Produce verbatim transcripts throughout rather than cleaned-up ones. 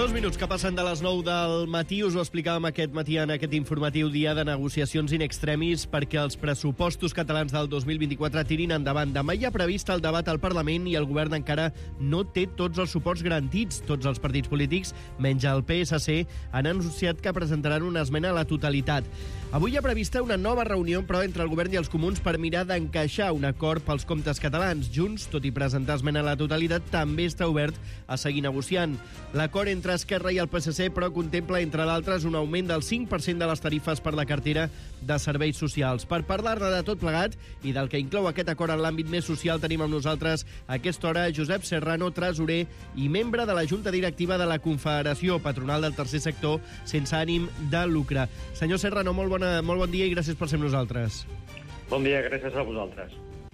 Dos minuts que passen de les nou del matí. Us ho explicàvem aquest matí en aquest informatiu, dia de negociacions in extremis perquè els pressupostos catalans del dos mil vint-i-quatre tirin endavant. Demà hi ha previst el debat al Parlament i el govern encara no té tots els suports garantits. Tots els partits polítics, menys el P S C, han anunciat que presentaran una esmena a la totalitat. Avui hi ha prevista una nova reunió, però, entre el govern i els comuns per mirar d'encaixar un acord pels comptes catalans. Junts, tot i presentar esmena a la totalitat, també està obert a seguir negociant. L'acord entre Esquerra i el P S C, però, contempla, entre d'altres, un augment del cinc per cent de les tarifes per la cartera de serveis socials. Per parlar-ne de tot plegat i del que inclou aquest acord en l'àmbit més social, tenim amb nosaltres a aquesta hora Josep Serrano, tresorer i membre de la Junta Directiva de la Confederació Patronal del Tercer Sector sense ànim de lucre. Senyor Serrano, molt, bona, molt bon dia i gràcies per ser amb nosaltres. Bon dia, gràcies a vosaltres.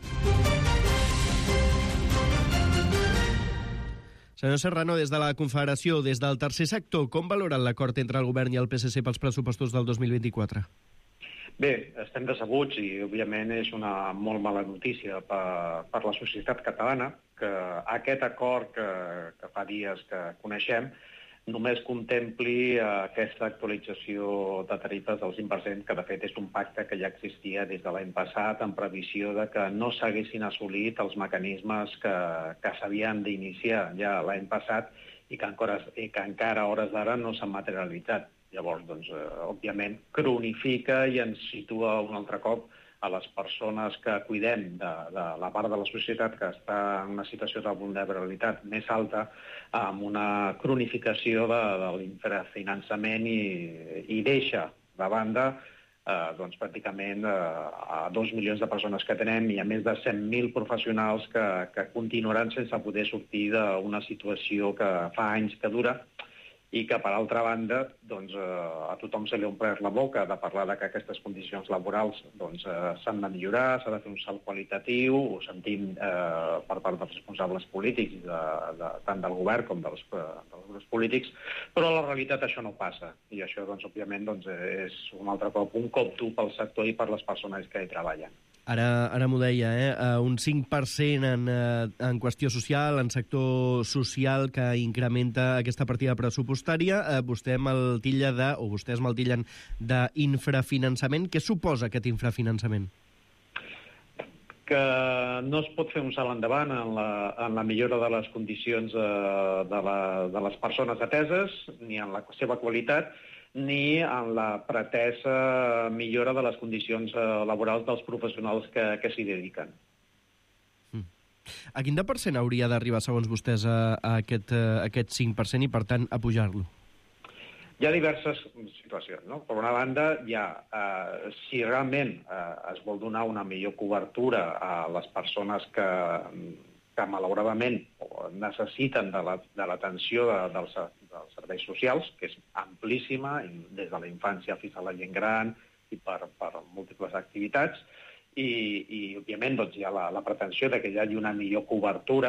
Senyor Serrano, des de la Confederació, des del Tercer Sector, com valoren l'acord entre el govern i el P S C pels pressupostos del dos mil vint-i-quatre? Bé, estem decebuts i, òbviament, és una molt mala notícia per, per la societat catalana que aquest acord que, que fa dies que coneixem només contempli aquesta actualització de tarifes del cinc per cent, que de fet és un pacte que ja existia des de l'any passat en previsió de que no s'haguessin assolit els mecanismes que, que s'havien d'iniciar ja l'any passat i que encara, i que encara a hores d'ara no s'han materialitzat. Llavors, doncs, eh, òbviament, cronifica i ens situa un altre cop a les persones que cuidem de, de la part de la societat que està en una situació de vulnerabilitat més alta, amb una cronificació de, de l'infrafinançament i, i deixa de banda eh, doncs, pràcticament eh, a dos milions de persones que tenem i a més de cent mil professionals que, que continuaran sense poder sortir d'una situació que fa anys que dura i que, per altra banda, doncs, eh, a tothom se li ha omplert la boca de parlar de que aquestes condicions laborals doncs, eh, s'han de millorar, s'ha de fer un salt qualitatiu, ho sentim eh, per part dels responsables polítics, de, de, tant del govern com dels, eh, dels grups polítics, però a la realitat això no passa. I això, doncs, òbviament, doncs, és un altre cop un cop dur pel sector i per les persones que hi treballen. Ara, ara m'ho deia, eh? Uh, un cinc per cent en, uh, en qüestió social, en sector social que incrementa aquesta partida pressupostària. Uh, vostè me'l tilla de, o vostès me'l tillen d'infrafinançament. Què suposa aquest infrafinançament? Que no es pot fer un salt endavant en la, en la millora de les condicions uh, de, la, de les persones ateses, ni en la seva qualitat, ni en la pretesa millora de les condicions laborals dels professionals que, que s'hi dediquen. Mm. A quin per cent hauria d'arribar, segons vostès, a, a, aquest, a aquest cinc per cent i, per tant, a pujar-lo? Hi ha diverses situacions, no? Per una banda, hi ha, eh, si realment eh, es vol donar una millor cobertura a les persones que, que malauradament necessiten de l'atenció la, de, dels, dels serveis socials, que és amplíssima, des de la infància fins a la gent gran i per, per múltiples activitats, i, i òbviament, doncs, hi ha la, la pretensió de que hi hagi una millor cobertura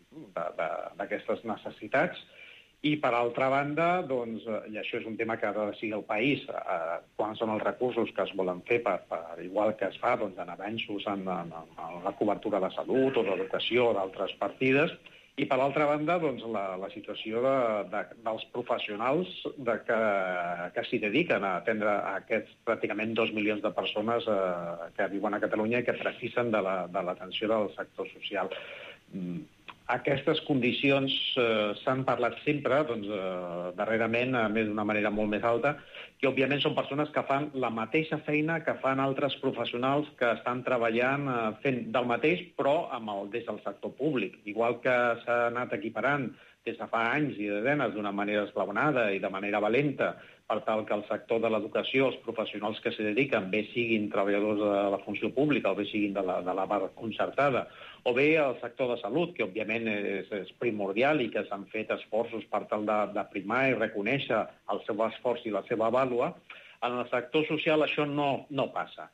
d'aquestes necessitats, i per altra banda, doncs, i això és un tema que ha de decidir el país, eh, quan són els recursos que es volen fer, per, per igual que es fa doncs, en avenços en, en, en la cobertura de salut o d'educació o d'altres partides, i per altra banda, doncs, la, la situació de, de, dels professionals de que, que s'hi dediquen a atendre a aquests pràcticament dos milions de persones eh, que viuen a Catalunya i que precisen de l'atenció la, de del sector social. Mm. Aquestes condicions eh, s'han parlat sempre, doncs, eh, darrerament, a més d'una manera molt més alta, i òbviament són persones que fan la mateixa feina que fan altres professionals que estan treballant eh, fent del mateix, però amb el, des del sector públic. Igual que s'ha anat equiparant des de fa anys i desenes d'una manera esglaonada i de manera valenta per tal que el sector de l'educació, els professionals que s'hi dediquen, bé siguin treballadors de la funció pública o bé siguin de la, de la part concertada, o bé el sector de salut, que òbviament és, és primordial i que s'han fet esforços per tal de, de primar i reconèixer el seu esforç i la seva vàlua, en el sector social això no, no passa.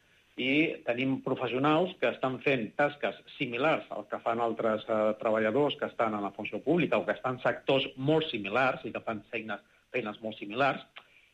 I tenim professionals que estan fent tasques similars al que fan altres eh, treballadors que estan en la funció pública o que estan en sectors molt similars i que fan feines, feines molt similars,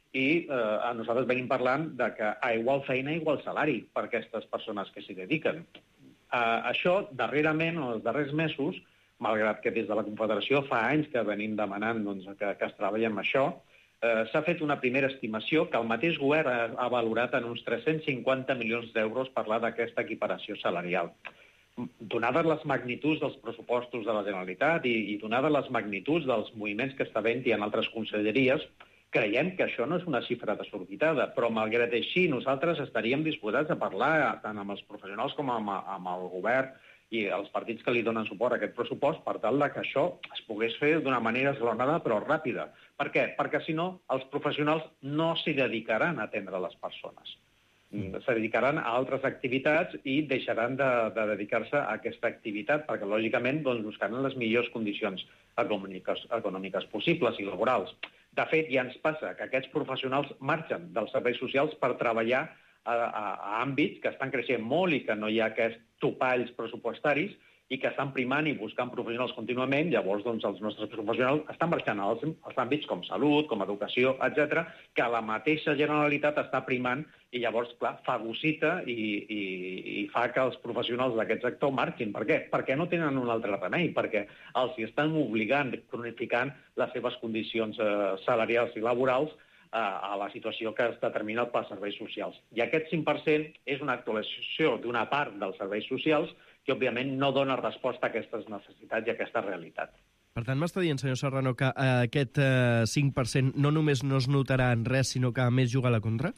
i eh, a nosaltres venim parlant de que a igual feina, igual salari per aquestes persones que s'hi dediquen. Eh, això, darrerament, en els darrers mesos, malgrat que des de la Confederació fa anys que venim demanant doncs, que, que es treballi amb això, eh, s'ha fet una primera estimació que el mateix govern ha, ha valorat en uns tres-cents cinquanta milions d'euros parlar d'aquesta equiparació salarial. Donades les magnituds dels pressupostos de la Generalitat i, i donades les magnituds dels moviments que està havent-hi en altres conselleries, creiem que això no és una xifra desorbitada, però malgrat així nosaltres estaríem disposats a parlar tant amb els professionals com amb, amb el govern i els partits que li donen suport a aquest pressupost per tal que això es pogués fer d'una manera esglaonada però ràpida. Per què? Perquè si no, els professionals no s'hi dedicaran a atendre les persones. Se dedicaran a altres activitats i deixaran de, de dedicar-se a aquesta activitat, perquè lògicament doncs, buscaran les millors condicions econòmiques, econòmiques possibles i laborals. De fet, ja ens passa que aquests professionals marxen dels serveis socials per treballar a, a, a àmbits que estan creixent molt i que no hi ha aquests topalls pressupostaris i que estan primant i buscant professionals contínuament. Llavors, doncs, els nostres professionals estan marxant als, als àmbits com salut, com educació, etcètera, que la mateixa Generalitat està primant i llavors, clar, fagocita i, i, i fa que els professionals d'aquest sector marxin. Per què? Perquè no tenen un altre remei, perquè els hi estan obligant, cronificant les seves condicions eh, salarials i laborals eh, a la situació que es determina pels serveis socials. I aquest cinc per cent és una actualització d'una part dels serveis socials que, òbviament, no dona resposta a aquestes necessitats i a aquesta realitat. Per tant, m'està dient, senyor Serrano, que eh, aquest eh, cinc per cent no només no es notarà en res, sinó que a més juga a la contra?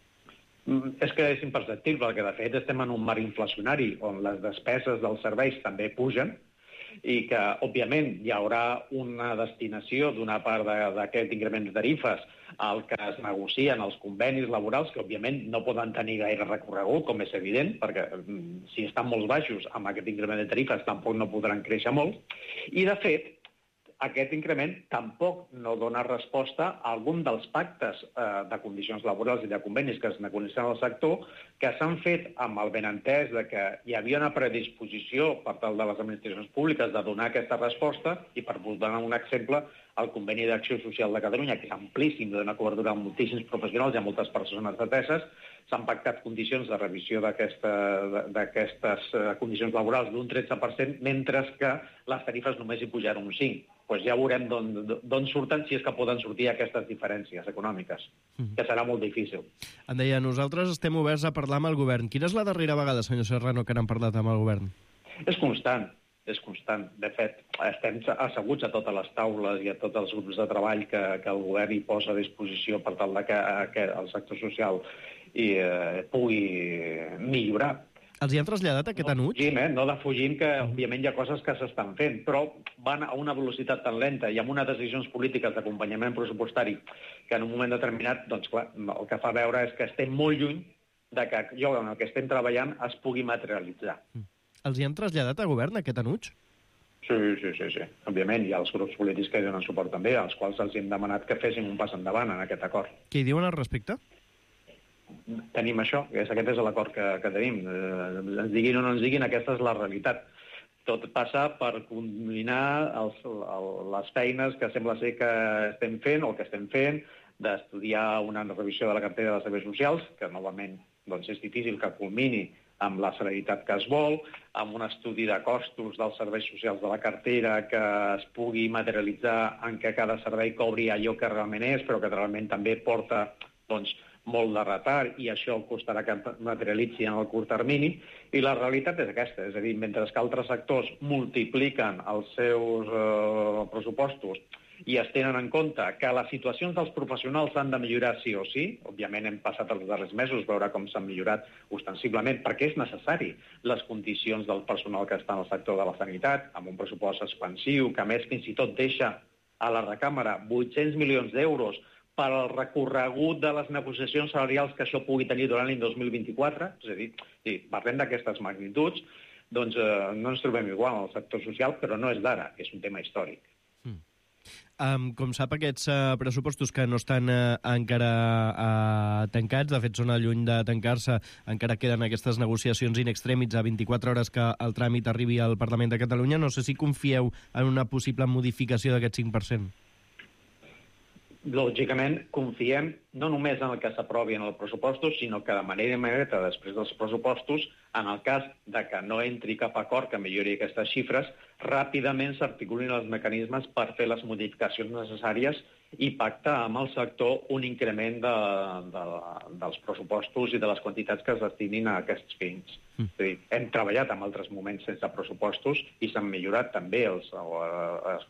Mm, és que és imperceptible, perquè de fet estem en un marc inflacionari on les despeses dels serveis també pugen i que, òbviament, hi haurà una destinació d'una part d'aquest increment de tarifes al que es negocien els convenis laborals, que, òbviament, no poden tenir gaire recorregut, com és evident, perquè si estan molt baixos amb aquest increment de tarifes tampoc no podran créixer molt. I, de fet, aquest increment tampoc no dona resposta a algun dels pactes eh, de condicions laborals i de convenis que es negocien al sector, que s'han fet amb el benentès de que hi havia una predisposició per tal de les administracions públiques de donar aquesta resposta, i per donar un exemple, el Conveni d'Acció Social de Catalunya, que és amplíssim, dona cobertura a moltíssims professionals i a moltes persones ateses, s'han pactat condicions de revisió d'aquestes condicions laborals d'un tretze per cent, mentre que les tarifes només hi pujaran un cinc per cent. Pues ja veurem d'on surten, si és que poden sortir aquestes diferències econòmiques, que serà molt difícil. Em deia, nosaltres estem oberts a parlar amb el govern. Quina és la darrera vegada, senyor Serrano, que n'han parlat amb el govern? És constant. És constant. De fet, estem asseguts a totes les taules i a tots els grups de treball que, que el govern hi posa a disposició per tal de que, que el sector social hi, eh, pugui millorar. Els hi han traslladat aquest anuig? No defugim, eh? no defugim que, òbviament, hi ha coses que s'estan fent, però van a una velocitat tan lenta i amb unes decisions polítiques d'acompanyament pressupostari que en un moment determinat, doncs clar, el que fa veure és que estem molt lluny de que allò en el que estem treballant es pugui materialitzar. Mm. Els hi han traslladat a govern aquest anuig? Sí, sí, sí, sí. Òbviament, hi ha els grups polítics que hi donen suport també, als quals els hem demanat que fessin un pas endavant en aquest acord. Què hi diuen al respecte? Tenim això, és, aquest és l'acord que, que tenim. Eh, ens diguin o no ens diguin, aquesta és la realitat. Tot passa per combinar els, el, les feines que sembla ser que estem fent o que estem fent, d'estudiar una revisió de la cartera de serveis socials, que novament doncs, és difícil que culmini amb la celeritat que es vol, amb un estudi de costos dels serveis socials de la cartera que es pugui materialitzar en què cada servei cobri allò que realment és, però que realment també porta doncs, molt de retard i això costarà que materialitzi en el curt termini. I la realitat és aquesta, és a dir, mentre que altres sectors multipliquen els seus eh, pressupostos i es tenen en compte que les situacions dels professionals han de millorar sí o sí, òbviament hem passat els darrers mesos veure com s'han millorat ostensiblement, perquè és necessari les condicions del personal que està en el sector de la sanitat, amb un pressupost expansiu, que a més fins i tot deixa a la recàmera vuit-cents milions d'euros per al recorregut de les negociacions salarials que això pugui tenir durant l'any dos mil vint-i-quatre, és a dir, si parlem d'aquestes magnituds, doncs eh, no ens trobem igual en el sector social, però no és d'ara, és un tema històric. Mm. Um, com sap, aquests uh, pressupostos que no estan uh, encara uh, tancats, de fet són a lluny de tancar-se, encara queden aquestes negociacions in extremis a vint-i-quatre hores que el tràmit arribi al Parlament de Catalunya, no sé si confieu en una possible modificació d'aquest cinc per cent. lògicament, confiem no només en el que s'aprovi en els pressupostos, sinó que de manera immediata, després dels pressupostos, en el cas de que no entri cap acord que millori aquestes xifres, ràpidament s'articulin els mecanismes per fer les modificacions necessàries i pactar amb el sector un increment de, de, dels pressupostos i de les quantitats que es destinin a aquests fins. Mm. És a dir, hem treballat en altres moments sense pressupostos i s'han millorat també els, els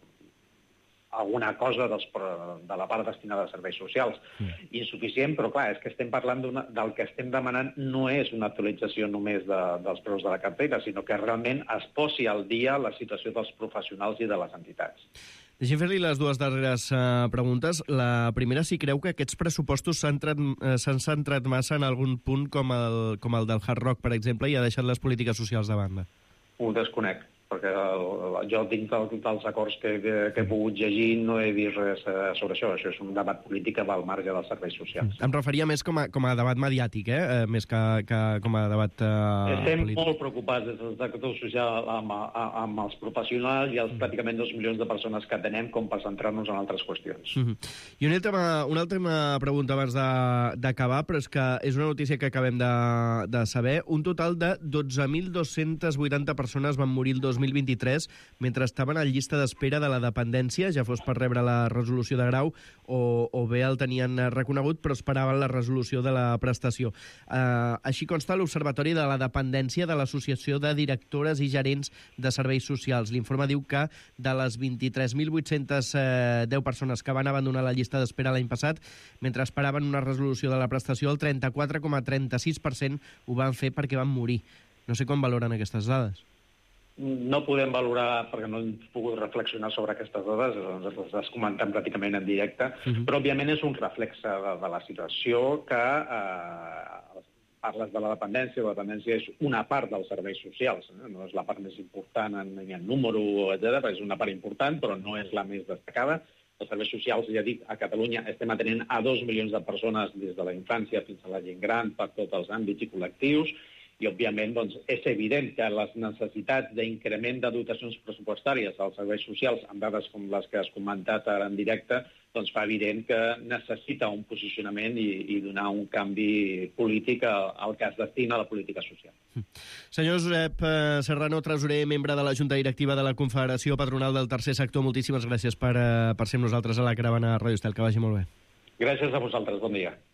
alguna cosa dels, de la part destinada a serveis socials. Mm. Insuficient, però clar, és que estem parlant del que estem demanant no és una actualització només de, dels preus de la cartera, sinó que realment es posi al dia la situació dels professionals i de les entitats. Deixem fer-li les dues darreres uh, preguntes. La primera, si creu que aquests pressupostos s'han uh, centrat massa en algun punt com el, com el del Hard Rock, per exemple, i ha deixat les polítiques socials de banda. Ho desconec, perquè el, jo dins del, dels acords que, que, que he pogut llegir no he vist res sobre això. Això és un debat polític al marge dels serveis socials. Em referia més com a, com a debat mediàtic, eh? més que, que com a debat uh, Estem polític. molt preocupats des del sector social amb, amb els professionals i els mm. pràcticament dos milions de persones que tenem com per centrar-nos en altres qüestions. Mm -hmm. I una última, una última pregunta abans d'acabar, però és que és una notícia que acabem de, de saber. Un total de dotze mil dos-centes vuitanta persones van morir el dos mil vint-i-tres mentre estaven en llista d'espera de la dependència, ja fos per rebre la resolució de grau o, o bé el tenien reconegut però esperaven la resolució de la prestació. Uh, així consta l'Observatori de la Dependència de l'Associació de Directores i Gerents de Serveis Socials. L'informe diu que de les vint-i-tres mil vuit-centes deu persones que van abandonar la llista d'espera l'any passat, mentre esperaven una resolució de la prestació, el trenta-quatre coma trenta-sis per cent ho van fer perquè van morir. No sé com valoren aquestes dades. No podem valorar, perquè no hem pogut reflexionar sobre aquestes dades, ens les has comentat pràcticament en directe, uh-huh. però òbviament és un reflex de, de la situació que eh, parles de la dependència. La dependència és una part dels serveis socials, eh? No és la part més important en, en número, etcètera, és una part important, però no és la més destacada. Els serveis socials, ja dic, a Catalunya estem atenent a dos milions de persones des de la infància fins a la gent gran per tots els àmbits i col·lectius, i, òbviament, doncs, és evident que les necessitats d'increment de dotacions pressupostàries als serveis socials, amb dades com les que has comentat ara en directe, doncs fa evident que necessita un posicionament i, i donar un canvi polític al, al que es destina a la política social. Senyor Josep Serrano, tresorer, membre de la Junta Directiva de la Confederació Patronal del Tercer Sector, moltíssimes gràcies per, per ser amb nosaltres a la caravana Ràdio Estel. Que vagi molt bé. Gràcies a vosaltres. Bon dia.